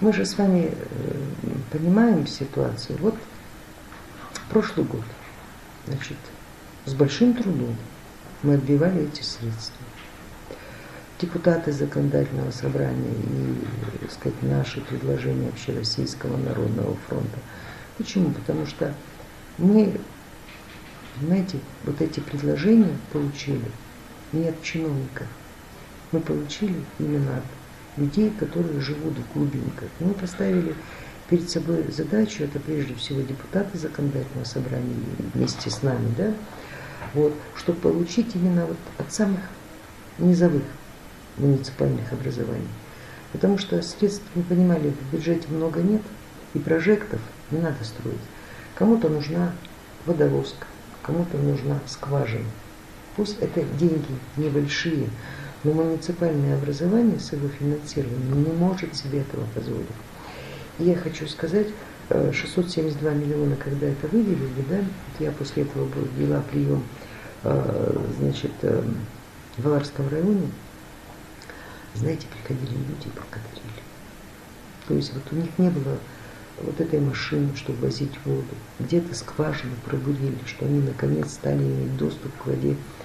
Мы же с вами понимаем ситуацию. Вот прошлый год, значит, с большим трудом мы отбивали эти средства. Депутаты законодательного собрания и, так сказать, наши предложения Общероссийского народного фронта. Почему? Потому что мы, понимаете, вот эти предложения получили не от чиновников. Мы получили именно от людей, которые живут в глубинках. Мы поставили перед собой задачу, это прежде всего депутаты законодательного собрания вместе с нами, да, вот, чтобы получить именно вот от самых низовых муниципальных образований. Потому что средств, вы понимали, в бюджете много нет, и прожектов не надо строить. Кому-то нужна водовозка, кому-то нужна скважина. Пусть это деньги небольшие, но муниципальное образование с его финансированием не может себе этого позволить. И я хочу сказать, 672 миллиона, когда это выделили, да, я после этого вела прием, значит, в Аларском районе, знаете, приходили люди и благодарили. То есть вот у них не было вот этой машины, чтобы возить воду. Где-то скважину пробурили, что они наконец стали иметь доступ к воде